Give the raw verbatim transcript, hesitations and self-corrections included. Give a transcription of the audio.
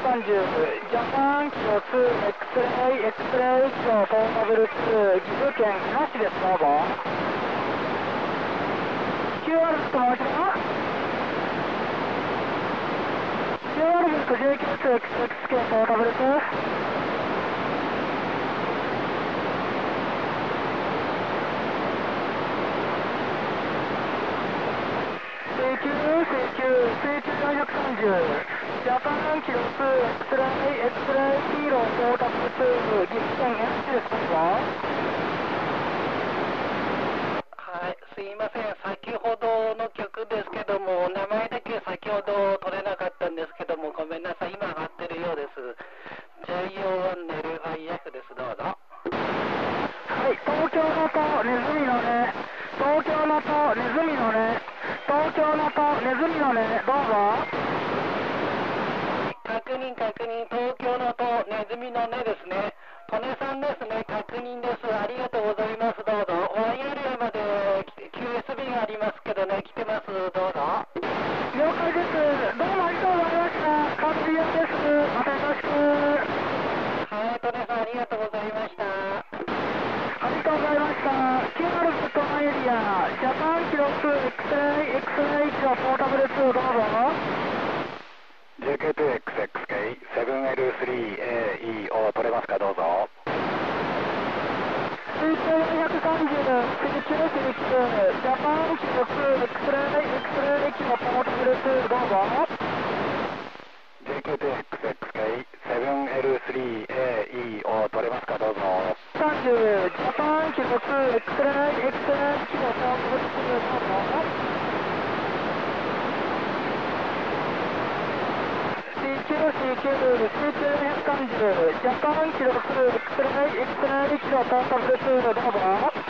さんじゅう、ジャパンキロツー、X レイ、X レイキロポータブルツー、岐阜県伊那市です、どうぞ。キューアール と申します。キューアール と ジェイキューツー、エックスエックス 系ポータブルツー。水中、水中、水中よんひゃくさんじゅう、ジャパンキロツー、X レイ、X レイキロポータブルツー、岐阜県伊那市です、どうぞ。 はい、すいません、先ほどの曲ですけども、名前だけ先ほど取れなかったんですけども、ごめんなさい、今上がってるようです。ジェイオーワン ネルファイ F です、どうぞ。 はい、東京のとネズミのね、東京のとネズミのね、東京のとネズミのね、どうぞ。 確認確認、東京のとネズミのねですね。利根さんですね、確認です。ありがとうございます。どうぞ。ワイヤリアまで キューエスビー がありますけどね、来てます。どうぞ。 了解です。どうもありがとうございました。カンビアです。またよろしく。 はい、利根さんありがとうございました。 ありがとうございました。キューアール フットマンエリア、ジャパンキロツー、X レイ、X レイキロポータブルツー、どうぞ。 ジェイケーツーエックスエックスケー、セブンエルスリーエーイーオー 取れますか、どうぞ。 水中よんひゃくさんじゅう、水中水中、ジャパンキロツー、X レイ、X レイキロポータブルツー、どうぞ。 ジェイケーツーエックスエックスケー、セブンエルスリーエーイーオー 取れますか、どうぞ。 さんじゅう、ジャパンキロツー、X レイ、X レイキロポータブルツー、どうぞ。水中水中、水中よんひゃくさんじゅう、ジャパンキロツー、X レイ、X レイキロポータブルツー、どうぞ。